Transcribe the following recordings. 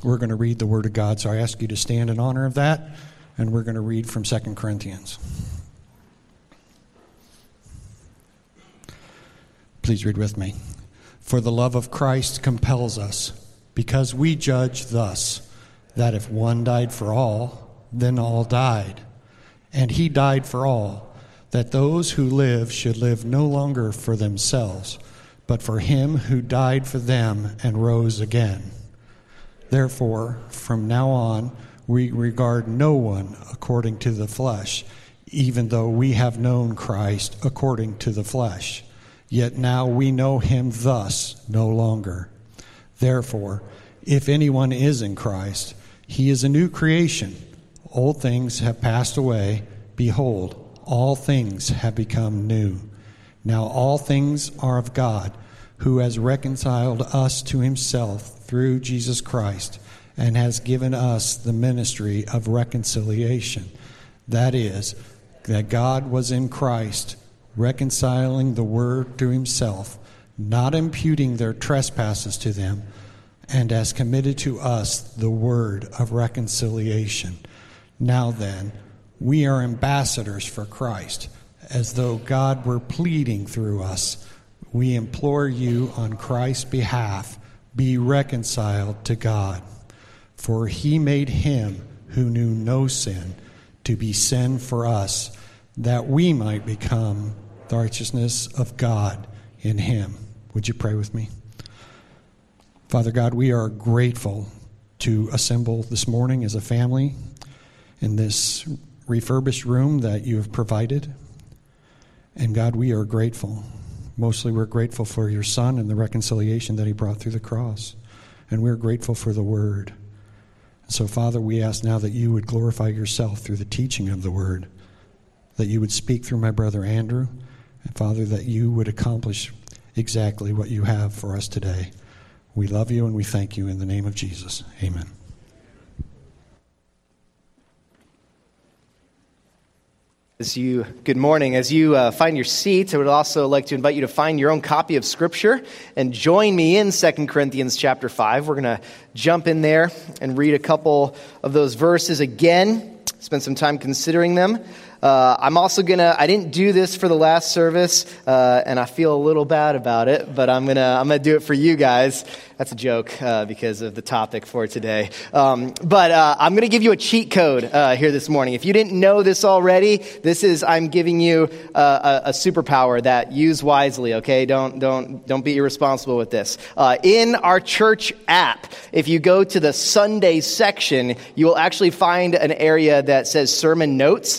we're going to read the Word of God. So I ask you to stand in honor of that, and we're going to read from 2 Corinthians. Please read with me. For the love of Christ compels us, because we judge thus, that if one died for all, then all died. And he died for all, that those who live should live no longer for themselves, but for him who died for them and rose again. Therefore, from now on, we regard no one according to the flesh, even though we have known Christ according to the flesh. Yet now we know him thus no longer. Therefore, if anyone is in Christ, he is a new creation. Old things have passed away. Behold, all things have become new. Now all things are of God, who has reconciled us to himself through Jesus Christ, and has given us the ministry of reconciliation. That is, that God was in Christ, reconciling the world to himself, not imputing their trespasses to them, and has committed to us the word of reconciliation. Now then, we are ambassadors for Christ, as though God were pleading through us. We implore you on Christ's behalf, be reconciled to God. For he made him who knew no sin to be sin for us, that we might become the righteousness of God in him. Would you pray with me? Father God, we are grateful to assemble this morning as a family in this refurbished room that you have provided. And God, we are grateful. Mostly we're grateful for your Son and the reconciliation that he brought through the cross. And we're grateful for the Word. So, Father, we ask now that you would glorify yourself through the teaching of the Word, that you would speak through my brother Andrew, and, Father, that you would accomplish exactly what you have for us today. We love you and we thank you in the name of Jesus. Amen. Good morning. As you find your seats, I would also like to invite you to find your own copy of Scripture and join me in 2 Corinthians chapter 5. We're going to jump in there and read a couple of those verses again, spend some time considering them. I didn't do this for the last service, and I feel a little bad about it, but I'm gonna do it for you guys. That's a joke, because of the topic for today. I'm gonna give you a cheat code, here this morning. If you didn't know this already, I'm giving you a superpower that use wisely, okay? Don't be irresponsible with this. In our church app, if you go to the Sunday section, you will actually find an area that says sermon notes.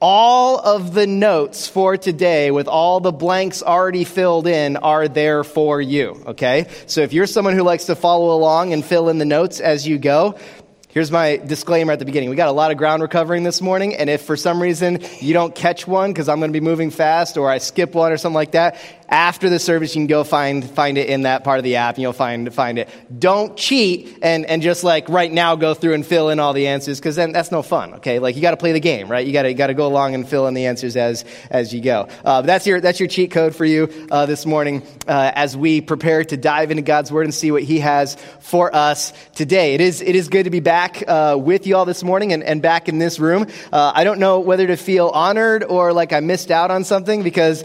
All of the notes for today, with all the blanks already filled in, are there for you, okay? So if you're someone who likes to follow along and fill in the notes as you go, here's my disclaimer at the beginning. We got a lot of ground we're covering this morning, and if for some reason you don't catch one because I'm going to be moving fast or I skip one or something like that, after the service you can go find it in that part of the app and you'll find it. Don't cheat and just like right now go through and fill in all the answers, because then that's no fun, okay? Like you got to play the game, right? You got to go along and fill in the answers as you go. That's your cheat code for you this morning as we prepare to dive into God's Word and see what He has for us today. It is good to be back with you all this morning and back in this room. I don't know whether to feel honored or like I missed out on something, because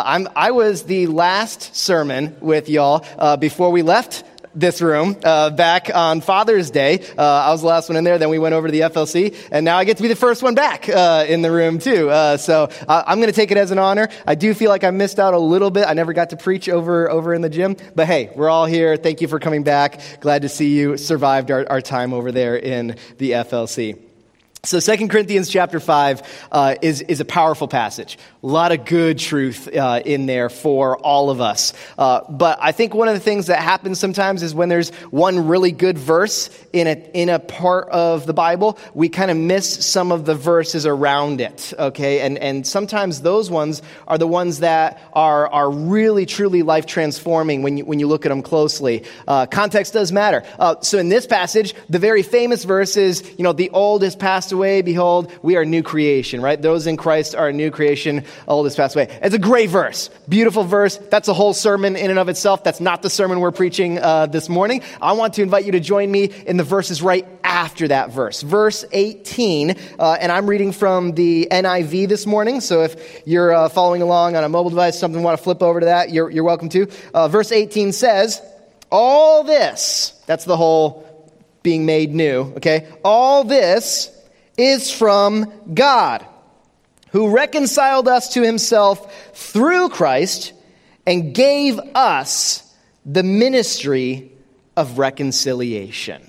I was the last sermon with y'all before we left this room back on Father's Day. I was the last one in there. Then we went over to the FLC, and now I get to be the first one back in the room too. So I'm going to take it as an honor. I do feel like I missed out a little bit. I never got to preach over in the gym, but hey, we're all here. Thank you for coming back. Glad to see you survived our time over there in the FLC. So 2 Corinthians chapter 5 is a powerful passage. A lot of good truth in there for all of us. But I think one of the things that happens sometimes is when there's one really good verse in a part of the Bible, we kind of miss some of the verses around it, okay? And sometimes those ones are the ones that are really, truly life-transforming when you look at them closely. Context does matter. So in this passage, the very famous verse is, the old has passed away, away, behold, we are new creation, right? Those in Christ are a new creation, old has passed away. It's a great verse, beautiful verse. That's a whole sermon in and of itself. That's not the sermon we're preaching this morning. I want to invite you to join me in the verses right after that verse. Verse 18, and I'm reading from the NIV this morning, so if you're following along on a mobile device, something you want to flip over to that, you're welcome to. Verse 18 says, all this, that's the whole being made new, okay? All this is from God, who reconciled us to himself through Christ and gave us the ministry of reconciliation.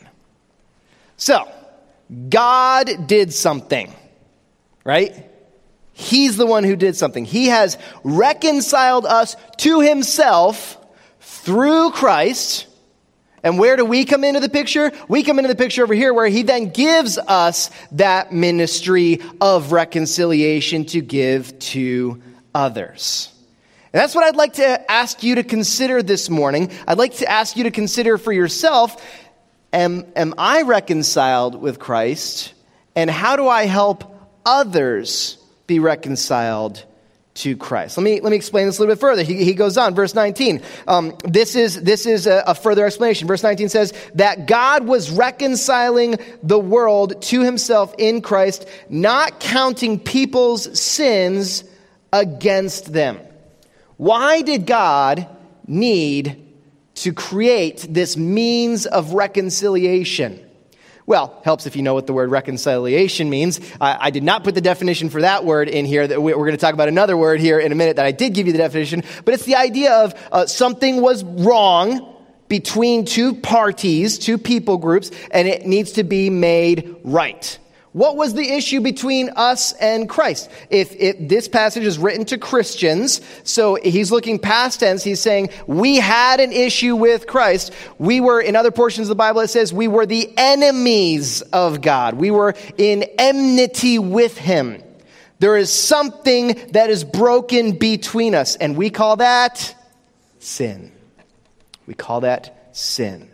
So, God did something, right? He's the one who did something. He has reconciled us to himself through Christ. And where do we come into the picture? We come into the picture over here where he then gives us that ministry of reconciliation to give to others. And that's what I'd like to ask you to consider this morning. I'd like to ask you to consider for yourself, am I reconciled with Christ? And how do I help others be reconciled to Christ? Let me explain this a little bit further. He goes on, verse 19. This is a further explanation. Verse 19 says that God was reconciling the world to himself in Christ, not counting people's sins against them. Why did God need to create this means of reconciliation? Well, helps if you know what the word reconciliation means. I did not put the definition for that word in here. We're going to talk about another word here in a minute that I did give you the definition. But it's the idea of something was wrong between two parties, two people groups, and it needs to be made right. What was the issue between us and Christ? If this passage is written to Christians, so he's looking past tense, he's saying, we had an issue with Christ. We were, in other portions of the Bible, it says, we were the enemies of God. We were in enmity with him. There is something that is broken between us, and we call that sin. We call that sin.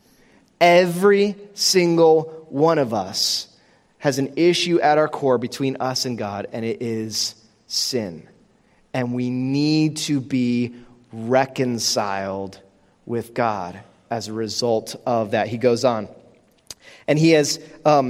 Every single one of us has an issue at our core between us and God, and it is sin. And we need to be reconciled with God as a result of that. He goes on. And he is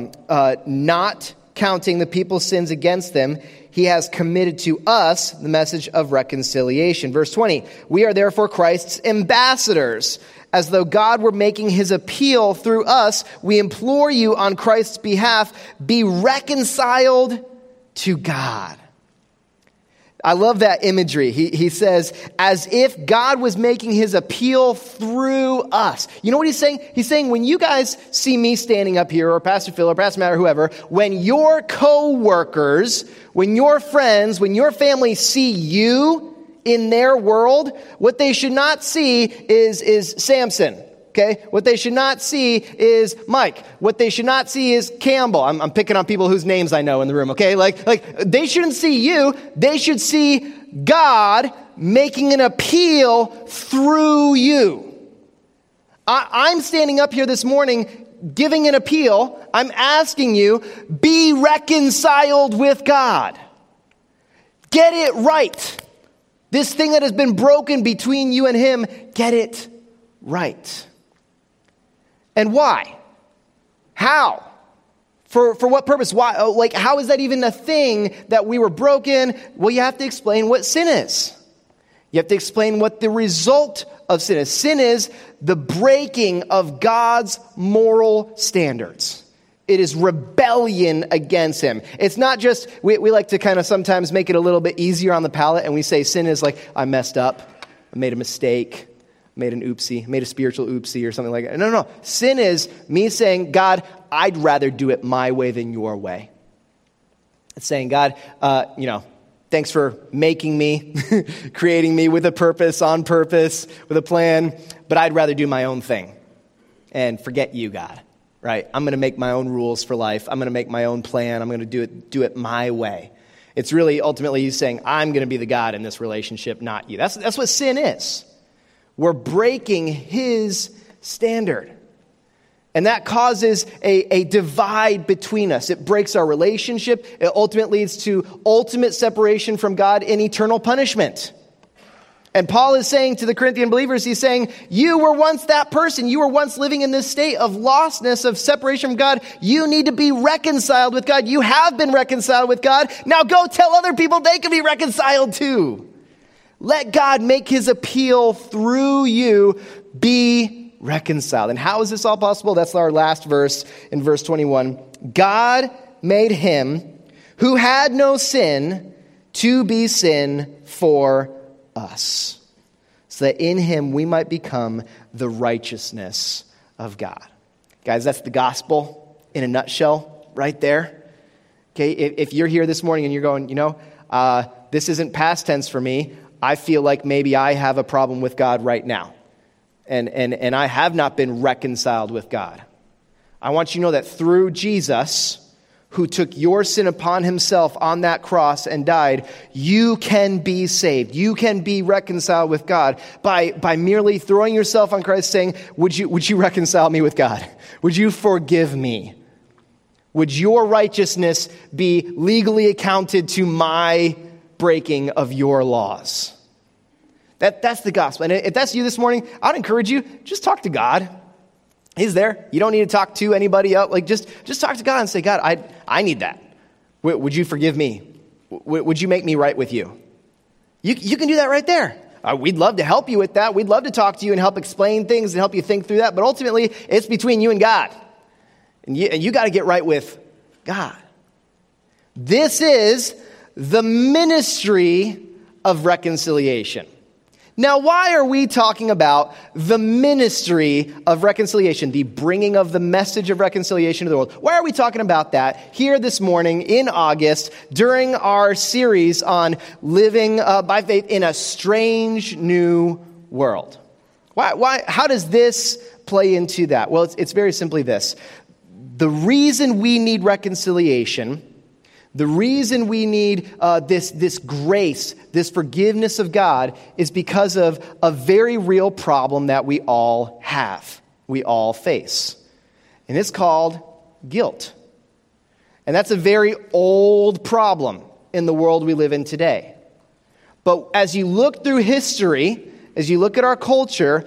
not counting the people's sins against them. He has committed to us the message of reconciliation. Verse 20, we are therefore Christ's ambassadors. As though God were making his appeal through us, we implore you on Christ's behalf, be reconciled to God. I love that imagery. He says, as if God was making his appeal through us. You know what he's saying? He's saying, when you guys see me standing up here, or Pastor Phil, or Pastor Matt, or whoever, when your co-workers, when your friends, when your family see you in their world, what they should not see is Samson. Okay? What they should not see is Mike. What they should not see is Campbell. I'm picking on people whose names I know in the room, okay? Like they shouldn't see you. They should see God making an appeal through you. I'm standing up here this morning giving an appeal. I'm asking you, be reconciled with God. Get it right. This thing that has been broken between you and him, get it right. And why? How? For what purpose? Why? Like, how is that even a thing that we were broken? Well, you have to explain what sin is. You have to explain what the result of sin is. Sin is the breaking of God's moral standards. It is rebellion against him. It's not just, we like to kind of sometimes make it a little bit easier on the palate, and we say sin is like, I messed up, I made a mistake, made an oopsie, made a spiritual oopsie or something like that. No. Sin is me saying, God, I'd rather do it my way than your way. It's saying, God, thanks for making me, creating me with a purpose, on purpose, with a plan, but I'd rather do my own thing and forget you, God. Right? I'm going to make my own rules for life. I'm going to make my own plan. I'm going to do it my way. It's really ultimately you saying, I'm going to be the God in this relationship, not you. That's what sin is. We're breaking his standard. And that causes a divide between us. It breaks our relationship. It ultimately leads to ultimate separation from God in eternal punishment. And Paul is saying to the Corinthian believers, he's saying, you were once that person. You were once living in this state of lostness, of separation from God. You need to be reconciled with God. You have been reconciled with God. Now go tell other people they can be reconciled too. Let God make his appeal through you. Be reconciled. And how is this all possible? That's our last verse in verse 21. God made him who had no sin to be sin for us, so that in him we might become the righteousness of God. Guys, that's the gospel in a nutshell right there. Okay, if you're here this morning and you're going, this isn't past tense for me. I feel like maybe I have a problem with God right now. And I have not been reconciled with God. I want you to know that through Jesus, who took your sin upon himself on that cross and died, you can be saved. You can be reconciled with God by merely throwing yourself on Christ, saying, would you reconcile me with God? Would you forgive me? Would your righteousness be legally accounted to my breaking of your laws? That's the gospel. And if that's you this morning, I'd encourage you, just talk to God. He's there. You don't need to talk to anybody else. Just talk to God and say, God, I need that. Would you forgive me? Would you make me right with you? You can do that right there. We'd love to help you with that. We'd love to talk to you and help explain things and help you think through that. But ultimately, it's between you and God. And you got to get right with God. This is the ministry of reconciliation. Now, why are we talking about the ministry of reconciliation, the bringing of the message of reconciliation to the world? Why are we talking about that here this morning in August during our series on living by faith in a strange new world? Why? How does this play into that? Well, it's very simply this. The reason we need reconciliation, the reason we need this grace, this forgiveness of God, is because of a very real problem that we all have, we all face. And it's called guilt. And that's a very old problem in the world we live in today. But as you look through history, as you look at our culture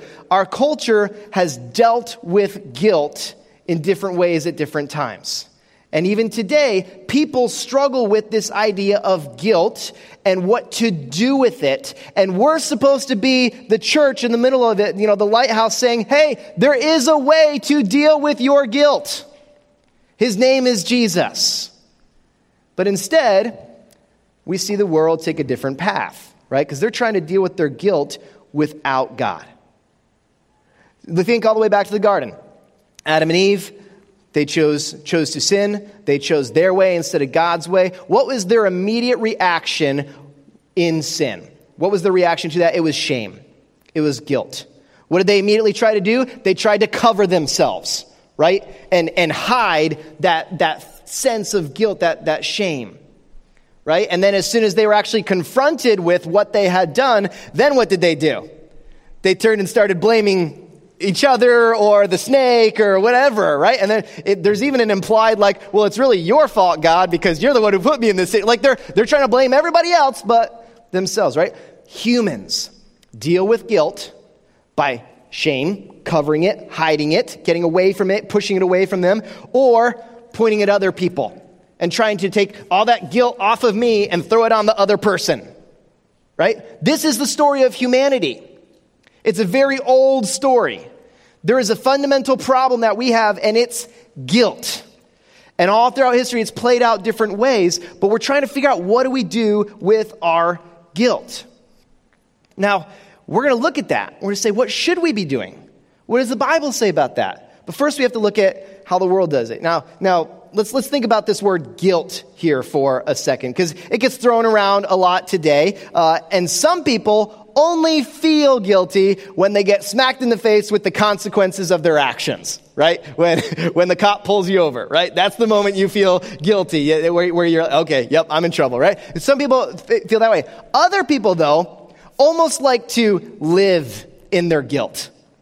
has dealt with guilt in different ways at different times. And even today, people struggle with this idea of guilt and what to do with it. And we're supposed to be the church in the middle of it, the lighthouse, saying, hey, there is a way to deal with your guilt. His name is Jesus. But instead, we see the world take a different path, right? Because they're trying to deal with their guilt without God. Think all the way back to the garden. Adam and Eve, they chose to sin. They chose their way instead of God's way. What was their immediate reaction in sin? What was the reaction to that? It was shame. It was guilt. What did they immediately try to do? They tried to cover themselves, right? And hide that sense of guilt, that shame, right? And then as soon as they were actually confronted with what they had done, then what did they do? They turned and started blaming each other or the snake or whatever, right? And then there's even an implied well, it's really your fault, God, because you're the one who put me in this thing. They're trying to blame everybody else but themselves, right? Humans deal with guilt by shame, covering it, hiding it, getting away from it, pushing it away from them, or pointing at other people and trying to take all that guilt off of me and throw it on the other person, right? This is the story of humanity. It's a very old story. There is a fundamental problem that we have, and it's guilt. And all throughout history, it's played out different ways, but we're trying to figure out what do we do with our guilt. Now, we're going to look at that. We're going to say, what should we be doing? What does the Bible say about that? But first, we have to look at how the world does it. Now, let's think about this word guilt here for a second, because it gets thrown around a lot today, and some people only feel guilty when they get smacked in the face with the consequences of their actions, right? When the cop pulls you over, right? That's the moment you feel guilty, where you're, okay, yep, I'm in trouble, right? Some people feel that way. Other people, though, almost like to live in their guilt.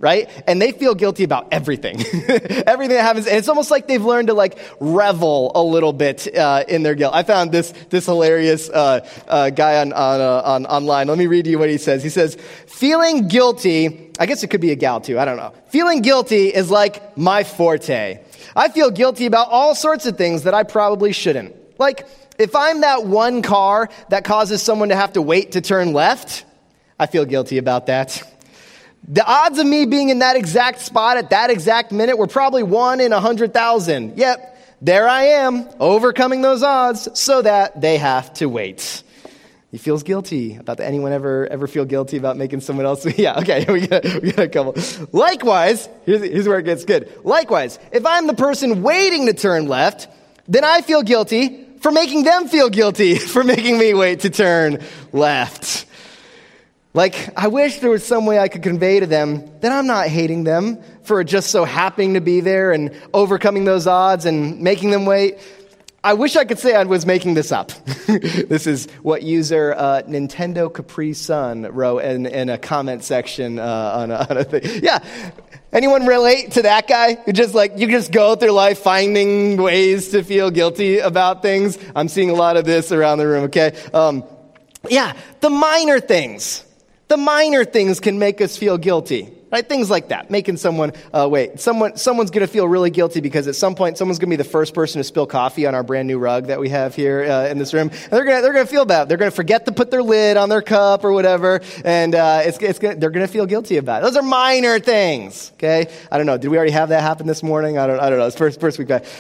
right? And they feel guilty about everything, everything that happens. And it's almost like they've learned to like revel a little bit in their guilt. I found this hilarious guy on online. Let me read you what he says. He says, feeling guilty, I guess it could be a gal too, I don't know. Feeling guilty is like my forte. I feel guilty about all sorts of things that I probably shouldn't. Like, if I'm that one car that causes someone to have to wait to turn left, I feel guilty about that. The odds of me being in that exact spot at that exact minute were probably 1 in 100,000. Yep, there I am, overcoming those odds so that they have to wait. He feels guilty about that. Anyone ever feel guilty about making someone else? Yeah, okay, we got a couple. Likewise, here's where it gets good. Likewise, if I'm the person waiting to turn left, then I feel guilty for making them feel guilty for making me wait to turn left. Like, I wish there was some way I could convey to them that I'm not hating them for just so happening to be there and overcoming those odds and making them wait. I wish I could say I was making this up. This is what user Nintendo Capri Sun wrote in a comment section on a thing. Yeah. Anyone relate to that guy who just like, you just go through life finding ways to feel guilty about things? I'm seeing a lot of this around the room, okay? Yeah, the minor things. The minor things can make us feel guilty, right? Things like that, making someone wait. Someone's going to feel really guilty because at some point someone's going to be the first person to spill coffee on our brand new rug that we have here in this room. And they're going to feel bad. They're going to forget to put their lid on their cup or whatever, and they're going to feel guilty about it. Those are minor things, okay? I don't know. Did we already have that happen this morning? I don't know. It's first week back.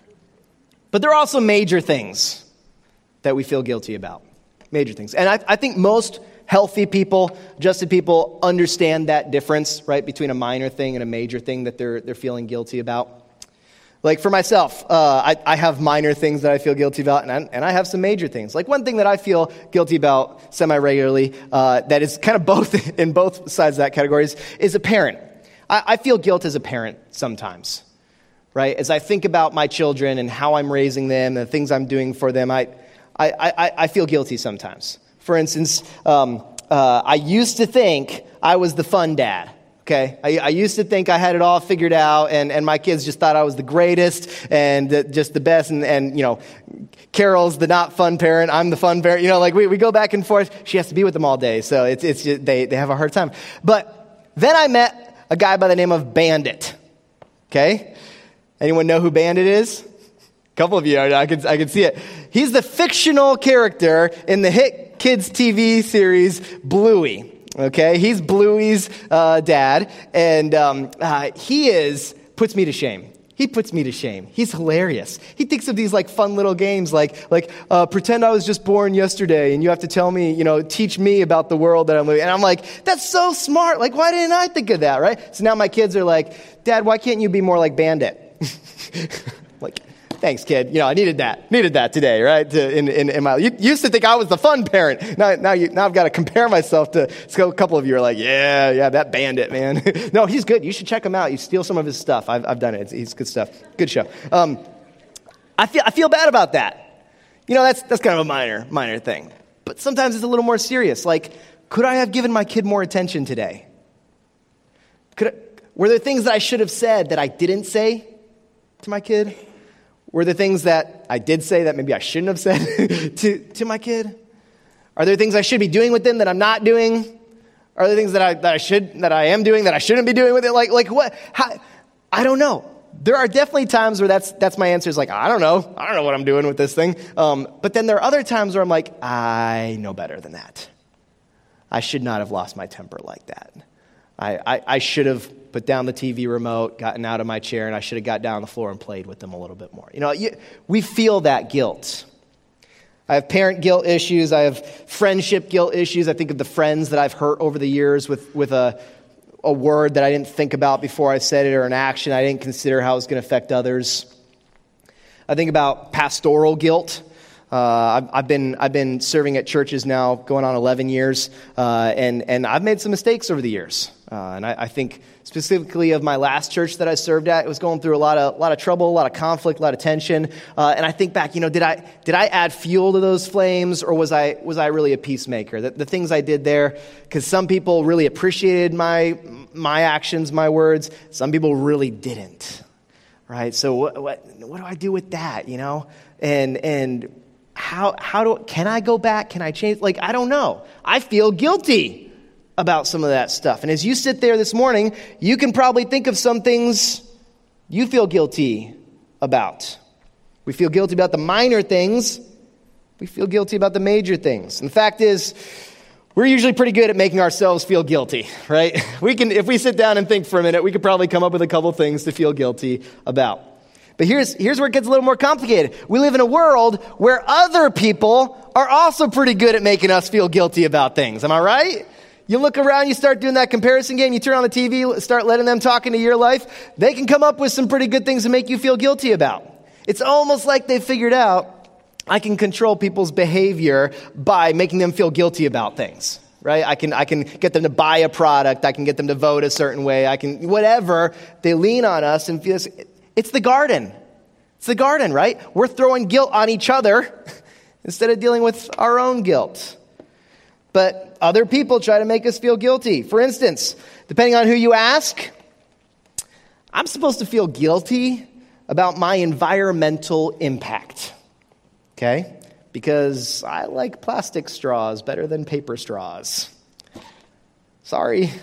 But there are also major things that we feel guilty about. Major things, and I think most healthy people, adjusted people, understand that difference, right, between a minor thing and a major thing that they're feeling guilty about. Like for myself, I have minor things that I feel guilty about, and I have some major things. Like one thing that I feel guilty about semi-regularly, that is kind of both in both sides of that category, is a parent. I feel guilt as a parent sometimes, right? As I think about my children and how I'm raising them and the things I'm doing for them, I feel guilty sometimes. For instance, I used to think I was the fun dad, okay? I used to think I had it all figured out, and my kids just thought I was the greatest and just the best, and you know, Carol's the not fun parent, I'm the fun parent. You know, like we go back and forth. She has to be with them all day, so it's just, they have a hard time. But then I met a guy by the name of Bandit, okay? Anyone know who Bandit is? A couple of you, I can see it. He's the fictional character in the hit kids TV series Bluey, okay? He's Bluey's dad, and puts me to shame. He puts me to shame. He's hilarious. He thinks of these like fun little games like pretend I was just born yesterday and you have to tell me, you know, teach me about the world that I'm living. And I'm like, that's so smart. Like, why didn't I think of that, right? So now my kids are like, Dad, why can't you be more like Bandit? Like, thanks, kid. You know, I needed that today, right? In my, you used to think I was the fun parent. Now I've got to compare myself to. So a couple of you are like, yeah, that Bandit, man. No, he's good. You should check him out. You steal some of his stuff. I've done it. He's good stuff. Good show. I feel bad about that. You know, that's kind of a minor thing. But sometimes it's a little more serious. Like, could I have given my kid more attention today? Were there things that I should have said that I didn't say to my kid? Were there things that I did say that maybe I shouldn't have said to my kid? Are there things I should be doing with them that I'm not doing? Are there things that I am doing that I shouldn't be doing with it? Like what? How, I don't know. There are definitely times where that's my answer is like, I don't know what I'm doing with this thing. But then there are other times where I'm like, I know better than that. I should not have lost my temper like that. I should have put down the TV remote, gotten out of my chair, and I should have got down on the floor and played with them a little bit more. You know, we feel that guilt. I have parent guilt issues. I have friendship guilt issues. I think of the friends that I've hurt over the years with a word that I didn't think about before I said it, or an action I didn't consider how it was going to affect others. I think about pastoral guilt. I've been serving at churches now going on 11 years, and I've made some mistakes over the years. And I think specifically of my last church that I served at, it was going through a lot of trouble, a lot of conflict, a lot of tension. And I think back, did I add fuel to those flames, or was I really a peacemaker? The things I did there, because some people really appreciated my actions, my words. Some people really didn't, right? So what do I do with that? And can I go back? Can I change? I don't know. I feel guilty about some of that stuff. And as you sit there this morning, you can probably think of some things you feel guilty about. We feel guilty about the minor things. We feel guilty about the major things. And the fact is, we're usually pretty good at making ourselves feel guilty, right? If we sit down and think for a minute, we could probably come up with a couple things to feel guilty about. But here's where it gets a little more complicated. We live in a world where other people are also pretty good at making us feel guilty about things. Am I right? You look around, you start doing that comparison game, you turn on the TV, start letting them talk into your life. They can come up with some pretty good things to make you feel guilty about. It's almost like they figured out, I can control people's behavior by making them feel guilty about things, right? I can get them to buy a product. I can get them to vote a certain way. Whatever. They lean on us and feel. It's the garden. It's the garden, right? We're throwing guilt on each other instead of dealing with our own guilt. But other people try to make us feel guilty. For instance, depending on who you ask, I'm supposed to feel guilty about my environmental impact. Okay? Because I like plastic straws better than paper straws. Sorry.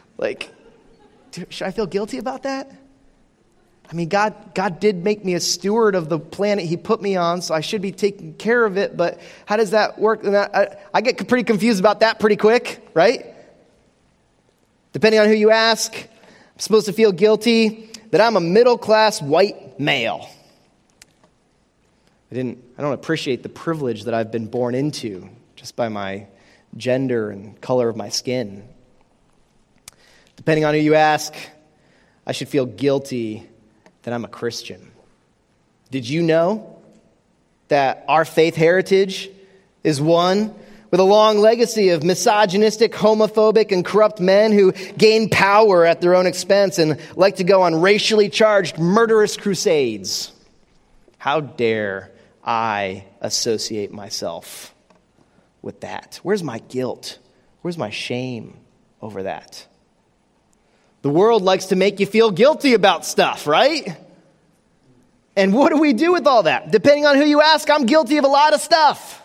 Should I feel guilty about that? I mean, God did make me a steward of the planet He put me on, so I should be taking care of it, but how does that work? And I get pretty confused about that pretty quick, right? Depending on who you ask, I'm supposed to feel guilty that I'm a middle-class white male. I don't appreciate the privilege that I've been born into just by my gender and color of my skin. Depending on who you ask, I should feel guilty that I'm a Christian. Did you know that our faith heritage is one with a long legacy of misogynistic, homophobic, and corrupt men who gain power at their own expense and like to go on racially charged murderous crusades? How dare I associate myself with that? Where's my guilt? Where's my shame over that? The world likes to make you feel guilty about stuff, right? And what do we do with all that? Depending on who you ask, I'm guilty of a lot of stuff.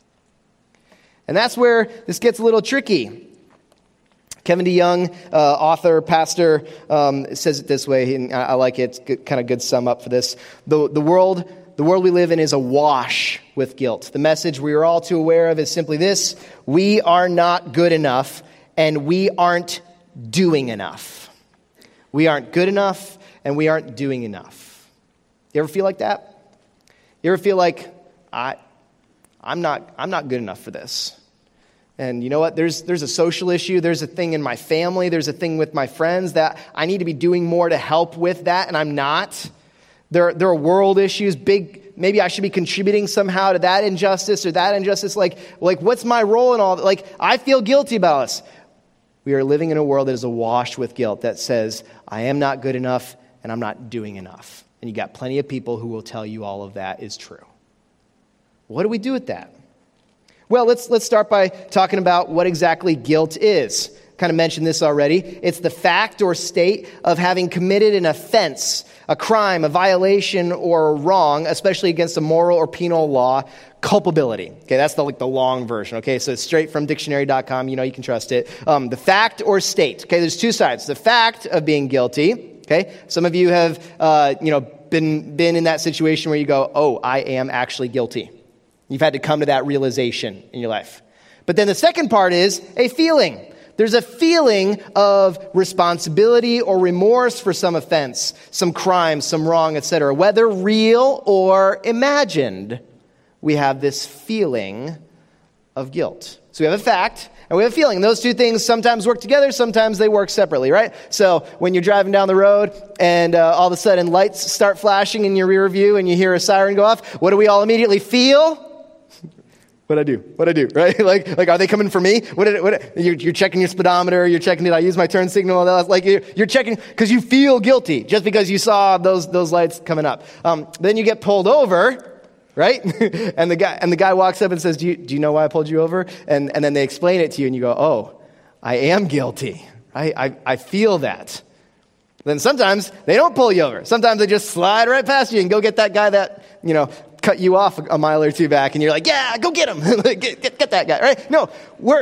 And that's where this gets a little tricky. Kevin DeYoung, author, pastor, says it this way, and I like it. It's kind of good sum up for this. The world we live in is awash with guilt. The message we are all too aware of is simply this: we are not good enough, and we aren't doing enough. We aren't good enough, and we aren't doing enough. You ever feel like that? You ever feel like, I'm not good enough for this? And you know what? There's a social issue. There's a thing in my family. There's a thing with my friends that I need to be doing more to help with that, and I'm not. There are world issues, big. Maybe I should be contributing somehow to that injustice or that injustice. Like what's my role in all that? Like, I feel guilty about this. We are living in a world that is awash with guilt that says, I am not good enough and I'm not doing enough. And you got plenty of people who will tell you all of that is true. What do we do with that? Well, let's start by talking about what exactly guilt is. Kind of mentioned this already. It's the fact or state of having committed an offense, a crime, a violation, or a wrong, especially against a moral or penal law, culpability. Okay, that's the long version. Okay, so it's straight from dictionary.com. You can trust it. The fact or state. Okay, there's two sides. The fact of being guilty. Okay, some of you have been in that situation where you go, oh, I am actually guilty. You've had to come to that realization in your life. But then the second part is a feeling. There's a feeling of responsibility or remorse for some offense, some crime, some wrong, etc. Whether real or imagined, we have this feeling of guilt. So we have a fact and we have a feeling. And those two things sometimes work together, sometimes they work separately, right? So when you're driving down the road and all of a sudden lights start flashing in your rear view and you hear a siren go off, what do we all immediately feel? What'd I do, right? Like, are they coming for me? You're checking your speedometer, you're checking, did I use my turn signal? Like, you're checking, because you feel guilty, just because you saw those lights coming up. Then you get pulled over, right? and the guy walks up and says, do you know why I pulled you over? And then they explain it to you, and you go, oh, I am guilty. I feel that. Then sometimes they don't pull you over. Sometimes they just slide right past you and go get that guy that, cut you off a mile or two back, and you're like, yeah, go get him. get that guy, right? No,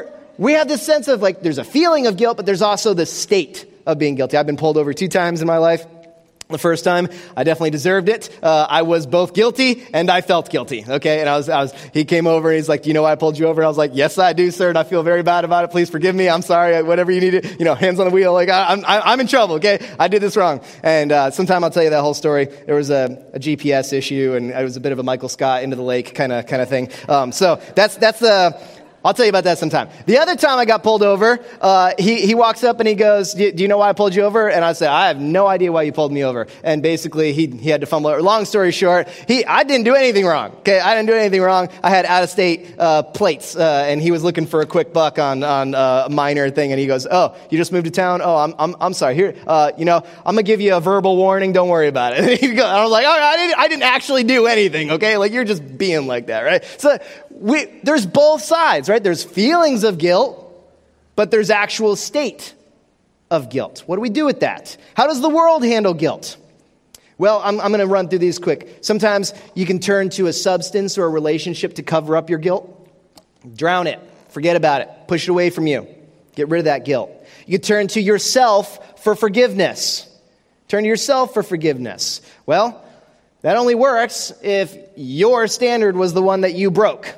we have this sense of like, there's a feeling of guilt, but there's also the state of being guilty. I've been pulled over 2 times in my life. The first time, I definitely deserved it. I was both guilty and I felt guilty. Okay, and he came over and he's like, "Do you know why I pulled you over?" And I was like, "Yes, I do, sir. And I feel very bad about it. Please forgive me. I'm sorry. Whatever you need to, hands on the wheel. Like I'm in trouble. Okay, I did this wrong." And sometime I'll tell you that whole story. There was a GPS issue, and it was a bit of a Michael Scott into the lake kind of thing. So that's the. I'll tell you about that sometime. The other time I got pulled over, he walks up and he goes, do you know why I pulled you over? And I said, I have no idea why you pulled me over. And basically, he had to fumble it. Long story short, I didn't do anything wrong. Okay, I didn't do anything wrong. I had out-of-state plates, and he was looking for a quick buck on a minor thing. And he goes, "Oh, you just moved to town? Oh, I'm sorry. Here, I'm gonna give you a verbal warning. Don't worry about it." And I was like, "Oh, I didn't actually do anything. Okay, like you're just being like that, right?" So there's both sides, right? There's feelings of guilt, but there's actual state of guilt. What do we do with that? How does the world handle guilt? Well, I'm going to run through these quick. Sometimes you can turn to a substance or a relationship to cover up your guilt. Drown it. Forget about it. Push it away from you. Get rid of that guilt. You can turn to yourself for forgiveness. Turn to yourself for forgiveness. Well, that only works if your standard was the one that you broke.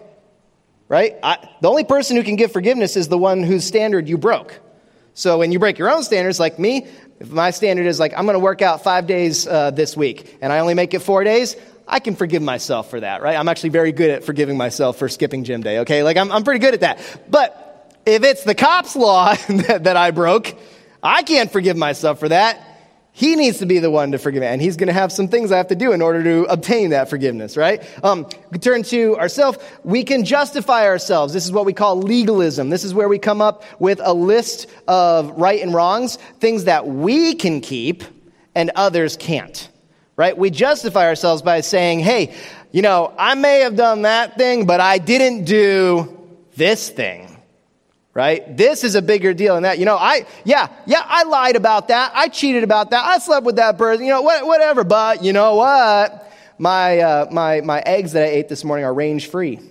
Right? The only person who can give forgiveness is the one whose standard you broke. So when you break your own standards, like me, if my standard is like, I'm going to work out 5 days this week, and I only make it 4 days, I can forgive myself for that, right? I'm actually very good at forgiving myself for skipping gym day, okay? Like, I'm pretty good at that. But if it's the cop's law that I broke, I can't forgive myself for that. He needs to be the one to forgive me, and he's going to have some things I have to do in order to obtain that forgiveness, right? We turn to ourselves. We can justify ourselves. This is what we call legalism. This is where we come up with a list of right and wrongs, things that we can keep and others can't, right? We justify ourselves by saying, hey, I may have done that thing, but I didn't do this thing. Right? This is a bigger deal than that. I lied about that. I cheated about that. I slept with that person. Whatever. But you know what? My eggs that I ate this morning are range free.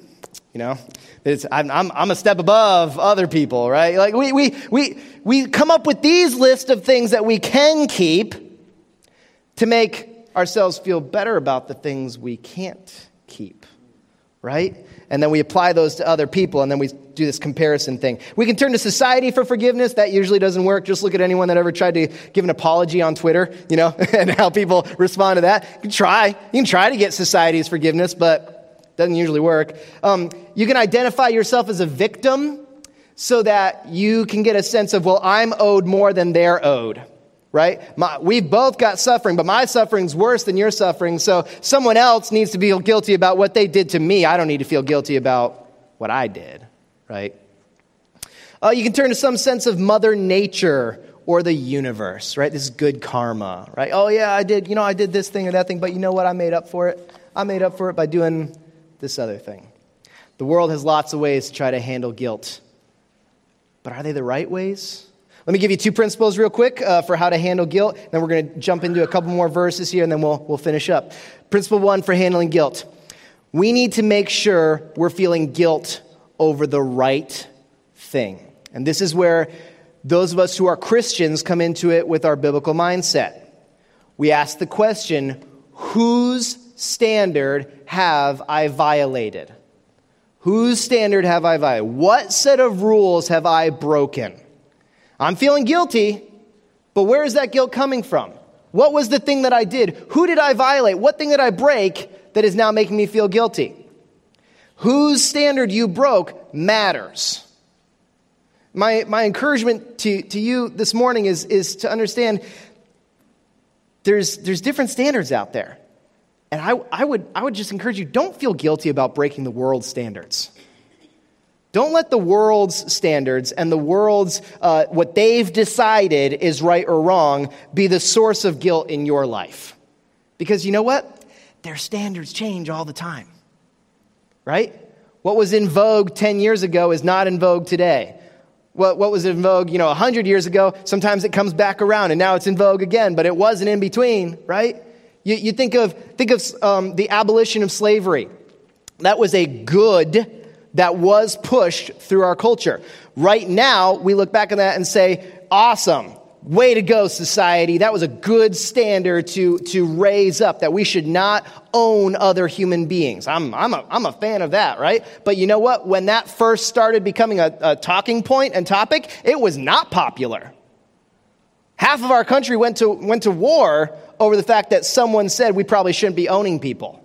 I'm a step above other people, right? Like we come up with these lists of things that we can keep to make ourselves feel better about the things we can't keep, right? And then we apply those to other people, and then we do this comparison thing. We can turn to society for forgiveness. That usually doesn't work. Just look at anyone that ever tried to give an apology on Twitter, and how people respond to that. You can try to get society's forgiveness, but it doesn't usually work. You can identify yourself as a victim so that you can get a sense of, well, I'm owed more than they're owed. Right? We've both got suffering, but my suffering's worse than your suffering, so someone else needs to feel guilty about what they did to me. I don't need to feel guilty about what I did, right? You can turn to some sense of Mother Nature or the universe, right? This is good karma, right? Oh yeah, I did this thing or that thing, but you know what? I made up for it. I made up for it by doing this other thing. The world has lots of ways to try to handle guilt, but are they the right ways? Let me give you 2 principles real quick for how to handle guilt. Then we're going to jump into a couple more verses here, and then we'll finish up. Principle 1 for handling guilt. We need to make sure we're feeling guilt over the right thing. And this is where those of us who are Christians come into it with our biblical mindset. We ask the question, whose standard have I violated? Whose standard have I violated? What set of rules have I broken? I'm feeling guilty, but where is that guilt coming from? What was the thing that I did? Who did I violate? What thing did I break that is now making me feel guilty? Whose standard you broke matters. My encouragement to you this morning is to understand there's different standards out there. And I would just encourage you, don't feel guilty about breaking the world's standards. Don't let the world's standards and the world's, what they've decided is right or wrong, be the source of guilt in your life. Because you know what? Their standards change all the time. Right? What was in vogue 10 years ago is not in vogue today. What was in vogue, 100 years ago, sometimes it comes back around and now it's in vogue again, but it wasn't in between, right? You think of the abolition of slavery. That was a good that was pushed through our culture. Right now, we look back on that and say, awesome, way to go, society. That was a good standard to raise up, that we should not own other human beings. I'm a fan of that, right? But you know what? When that first started becoming a talking point and topic, it was not popular. Half of our country went to war over the fact that someone said we probably shouldn't be owning people.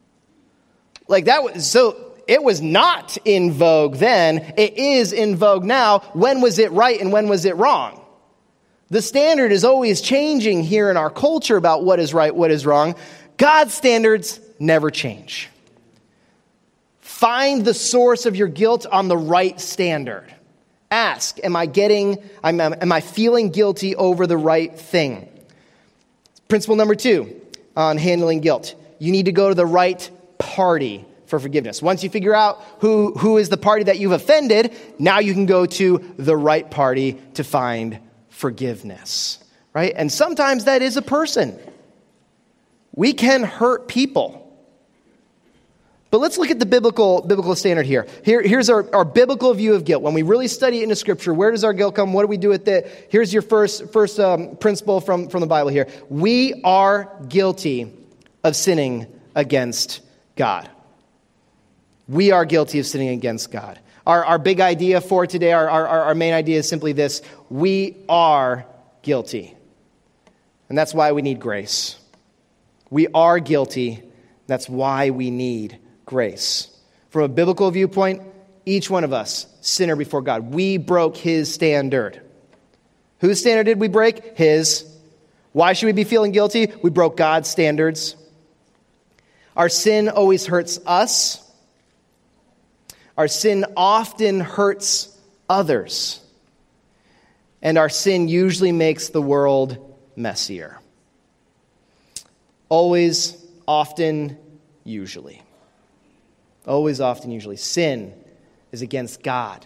It was not in vogue then. It is in vogue now. When was it right and when was it wrong? The standard is always changing here in our culture about what is right, what is wrong. God's standards never change. Find the source of your guilt on the right standard. Ask, am I feeling guilty over the right thing? Principle number 2 on handling guilt. You need to go to the right party for forgiveness. Once you figure out who is the party that you've offended, now you can go to the right party to find forgiveness, right? And sometimes that is a person. We can hurt people. But let's look at the biblical standard here. Here's our biblical view of guilt. When we really study it in the Scripture, where does our guilt come? What do we do with it? Here's your first principle from the Bible here. We are guilty of sinning against God. We are guilty of sinning against God. Our big idea for today, our main idea is simply this: we are guilty. And that's why we need grace. We are guilty. That's why we need grace. From a biblical viewpoint, each one of us, sinner before God. We broke his standard. Whose standard did we break? His. Why should we be feeling guilty? We broke God's standards. Our sin always hurts us. Our sin often hurts others. And our sin usually makes the world messier. Always, often, usually. Always, often, usually. Sin is against God.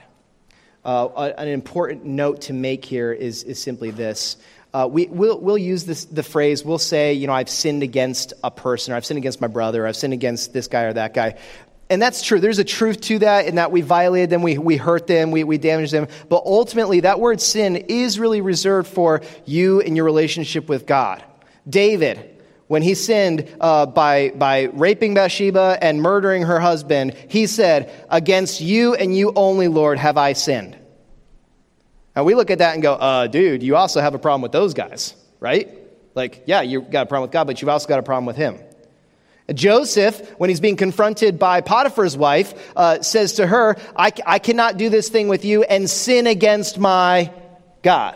An important note to make here is simply this. We'll use the phrase, we'll say, I've sinned against a person, or I've sinned against my brother, or I've sinned against this guy or that guy. And that's true. There's a truth to that, in that we violated them, we hurt them, we damaged them. But ultimately, that word sin is really reserved for you and your relationship with God. David, when he sinned by raping Bathsheba and murdering her husband, he said, "Against you and you only, Lord, have I sinned." And we look at that and go, dude, you also have a problem with those guys, right? Yeah, you've got a problem with God, but you've also got a problem with him. Joseph, when he's being confronted by Potiphar's wife, says to her, I cannot do this thing with you and sin against my God.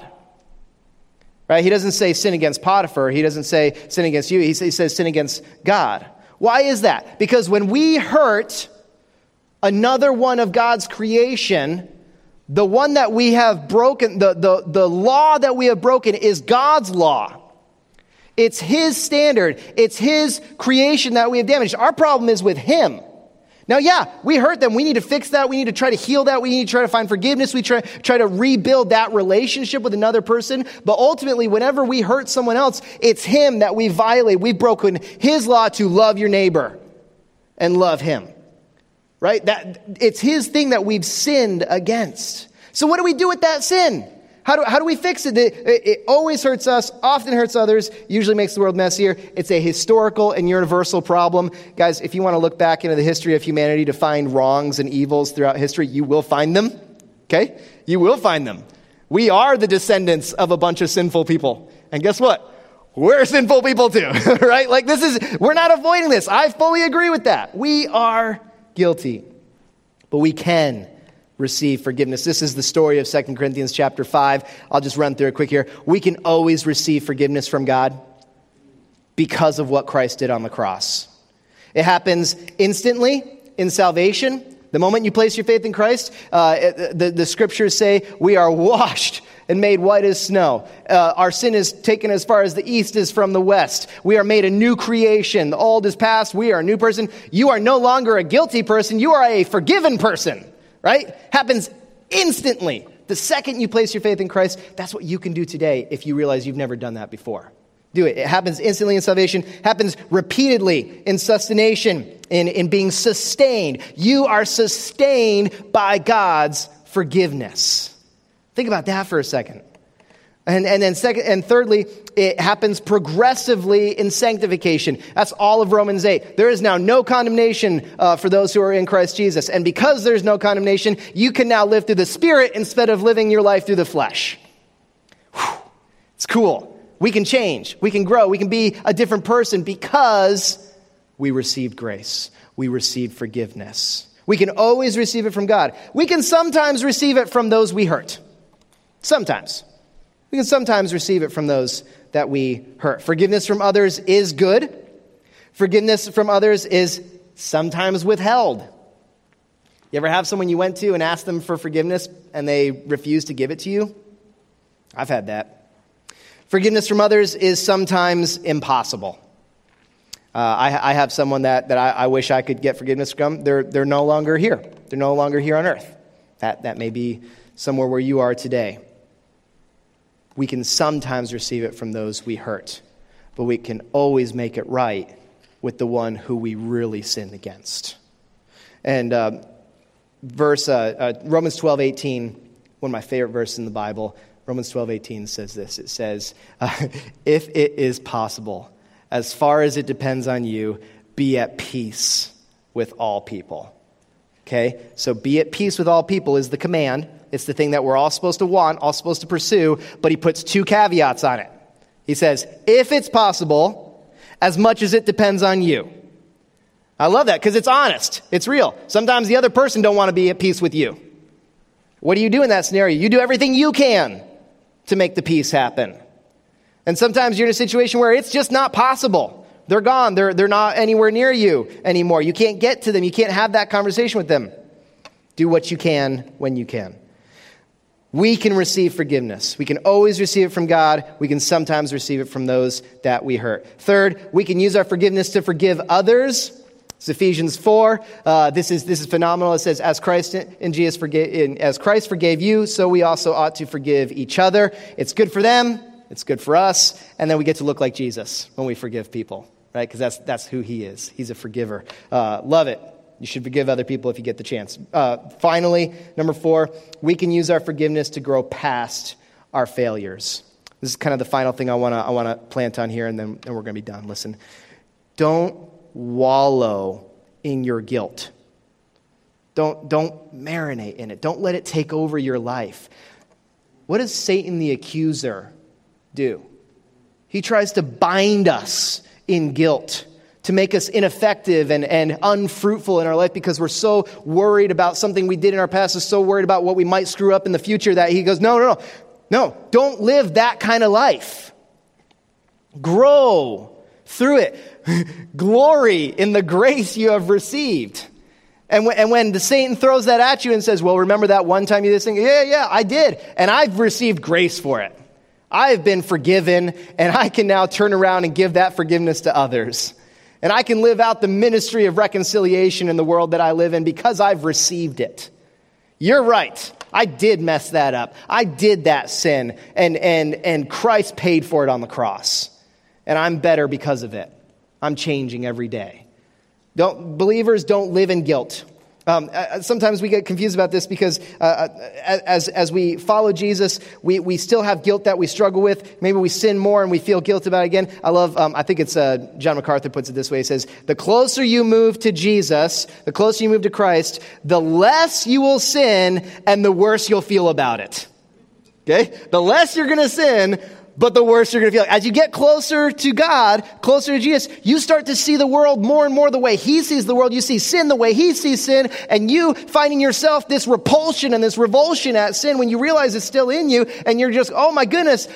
Right? He doesn't say sin against Potiphar. He doesn't say sin against you. He says sin against God. Why is that? Because when we hurt another one of God's creation, the one that we have broken, the law that we have broken is God's law. It's his standard. It's his creation that we have damaged. Our problem is with him. Now, yeah, we hurt them. We need to fix that. We need to try to heal that. We need to try to find forgiveness. We try to rebuild that relationship with another person. But ultimately, whenever we hurt someone else, it's him that we violate. We've broken his law to love your neighbor and love him. Right? It's his thing that we've sinned against. So what do we do with that sin? How do we fix it? It always hurts us, often hurts others, usually makes the world messier. It's a historical and universal problem. Guys, if you want to look back into the history of humanity to find wrongs and evils throughout history, you will find them. Okay? You will find them. We are the descendants of a bunch of sinful people. And guess what? We're sinful people too, right? We're not avoiding this. I fully agree with that. We are guilty. But we can receive forgiveness. This is the story of 2 Corinthians chapter 5. I'll just run through it quick here. We can always receive forgiveness from God because of what Christ did on the cross. It happens instantly in salvation. The moment you place your faith in Christ, the scriptures say we are washed and made white as snow. Our sin is taken as far as the east is from the west. We are made a new creation. The old is past. We are a new person. You are no longer a guilty person. You are a forgiven person, right? Happens instantly. The second you place your faith in Christ, that's what you can do today if you realize you've never done that before. Do it. It happens instantly in salvation, happens repeatedly in sustentation, in being sustained. You are sustained by God's forgiveness. Think about that for a second. And thirdly, it happens progressively in sanctification. That's all of Romans 8. There is now no condemnation for those who are in Christ Jesus. And because there's no condemnation, you can now live through the Spirit instead of living your life through the flesh. Whew. It's cool. We can change. We can grow. We can be a different person because we received grace. We received forgiveness. We can always receive it from God. We can sometimes receive it from those we hurt. Sometimes. We can sometimes receive it from those that we hurt. Forgiveness from others is good. Forgiveness from others is sometimes withheld. You ever have someone you went to and asked them for forgiveness and they refused to give it to you? I've had that. Forgiveness from others is sometimes impossible. I have someone that I wish I could get forgiveness from. They're no longer here. They're no longer here on earth. That may be somewhere where you are today. We can sometimes receive it from those we hurt, but we can always make it right with the one who we really sinned against. And Romans 12:18, one of my favorite verses in the Bible, Romans 12:18 says this. It says, if it is possible, as far as it depends on you, be at peace with all people. Okay? So be at peace with all people is the command. It's the thing that we're all supposed to want, all supposed to pursue, but he puts two caveats on it. He says, if it's possible, as much as it depends on you. I love that because it's honest. It's real. Sometimes the other person don't want to be at peace with you. What do you do in that scenario? You do everything you can to make the peace happen. And sometimes you're in a situation where it's just not possible. They're gone. They're not anywhere near you anymore. You can't get to them. You can't have that conversation with them. Do what you can when you can. We can receive forgiveness. We can always receive it from God. We can sometimes receive it from those that we hurt. Third, we can use our forgiveness to forgive others. It's Ephesians 4. This is phenomenal. It says, as Christ forgave you, so we also ought to forgive each other. It's good for them. It's good for us. And then we get to look like Jesus when we forgive people, right? Because that's who he is. He's a forgiver. Love it. You should forgive other people if you get the chance. Finally, number 4, we can use our forgiveness to grow past our failures. This is kind of the final thing I want to plant on here, and then we're going to be done. Listen, don't wallow in your guilt. Don't marinate in it. Don't let it take over your life. What does Satan the accuser do? He tries to bind us in guilt, to make us ineffective and unfruitful in our life because we're so worried about something we did in our past, so worried about what we might screw up in the future that he goes, no, don't live that kind of life. Grow through it. Glory in the grace you have received. And when the Satan throws that at you and says, well, remember that one time you did this thing? Yeah, I did. And I've received grace for it. I've been forgiven, and I can now turn around and give that forgiveness to others. And I can live out the ministry of reconciliation in the world that I live in because I've received it. You're right. I did mess that up. I did that sin, and Christ paid for it on the cross. And I'm better because of it. I'm changing every day. Believers don't live in guilt. Sometimes we get confused about this because as we follow Jesus, we still have guilt that we struggle with. Maybe we sin more and we feel guilt about it again. I love, I think it's John MacArthur puts it this way. He says, the closer you move to Jesus, the closer you move to Christ, the less you will sin and the worse you'll feel about it. Okay? The less you're going to sin, but the worse you're going to feel. As you get closer to God, closer to Jesus, you start to see the world more and more the way he sees the world. You see sin the way he sees sin, and you finding yourself this repulsion and this revulsion at sin when you realize it's still in you, and you're just, oh my goodness,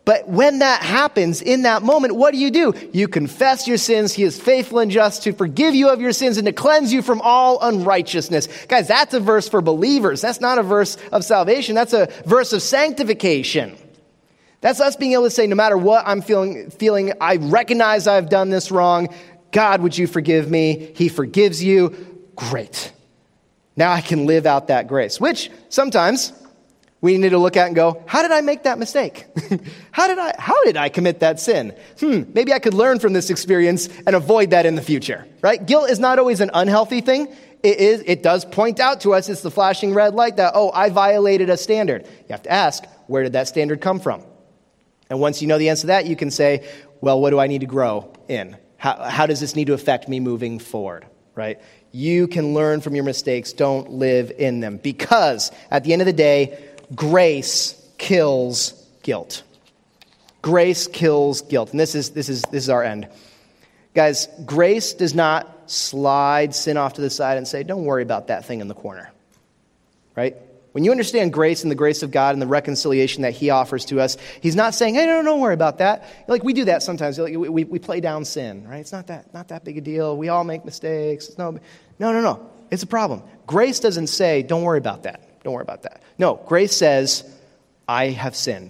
But when that happens, in that moment, what do? You confess your sins. He is faithful and just to forgive you of your sins and to cleanse you from all unrighteousness. Guys, that's a verse for believers. That's not a verse of salvation. That's a verse of sanctification. That's us being able to say, no matter what I'm feeling, I recognize I've done this wrong. God, would you forgive me? He forgives you. Great. Now I can live out that grace, which sometimes we need to look at and go, how did I make that mistake? How did I commit that sin? Maybe I could learn from this experience and avoid that in the future, right? Guilt is not always an unhealthy thing. It does point out to us, it's the flashing red light that, I violated a standard. You have to ask, where did that standard come from? And once you know the answer to that, you can say, well, what do I need to grow in? How does this need to affect me moving forward, right? You can learn from your mistakes. Don't live in them. Because at the end of the day, grace kills guilt. Grace kills guilt. And this is our end. Guys, grace does not slide sin off to the side and say, don't worry about that thing in the corner, right? When you understand grace and the grace of God and the reconciliation that he offers to us, he's not saying, hey, don't worry about that. Like we do that sometimes. We play down sin, right? It's not that big a deal. We all make mistakes. No. It's a problem. Grace doesn't say, don't worry about that. Don't worry about that. No, grace says, I have sinned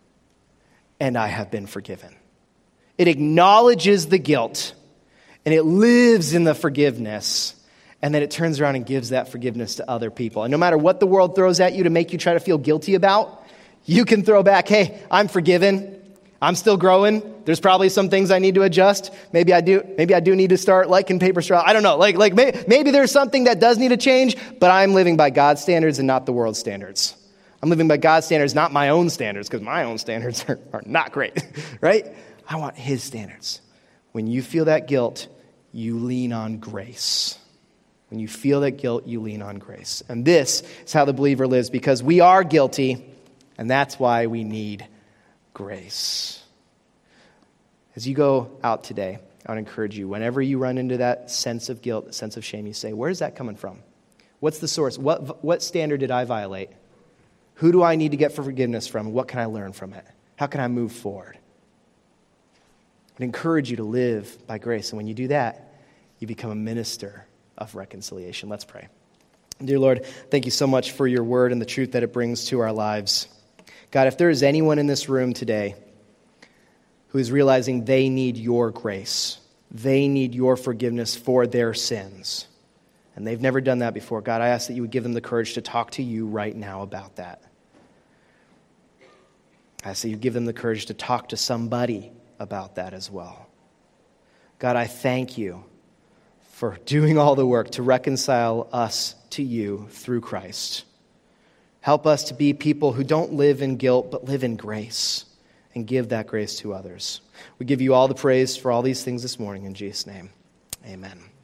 and I have been forgiven. It acknowledges the guilt and it lives in the forgiveness. And then it turns around and gives that forgiveness to other people. And no matter what the world throws at you to make you try to feel guilty about, you can throw back, hey, I'm forgiven. I'm still growing. There's probably some things I need to adjust. Maybe I do need to start liking paper straw. I don't know. Maybe there's something that does need to change, but I'm living by God's standards and not the world's standards. I'm living by God's standards, not my own standards, because my own standards are not great, right? I want his standards. When you feel that guilt, you lean on grace. When you feel that guilt, you lean on grace. And this is how the believer lives, because we are guilty, and that's why we need grace. As you go out today, I would encourage you, whenever you run into that sense of guilt, sense of shame, you say, where's that coming from? What's the source? What standard did I violate? Who do I need to get forgiveness from? What can I learn from it? How can I move forward? I'd encourage you to live by grace. And when you do that, you become a minister of reconciliation. Let's pray. Dear Lord, thank you so much for your word and the truth that it brings to our lives. God, if there is anyone in this room today who is realizing they need your grace, they need your forgiveness for their sins, and they've never done that before, God, I ask that you would give them the courage to talk to you right now about that. I ask that you give them the courage to talk to somebody about that as well. God, I thank you for doing all the work to reconcile us to you through Christ. Help us to be people who don't live in guilt, but live in grace and give that grace to others. We give you all the praise for all these things this morning in Jesus' name. Amen.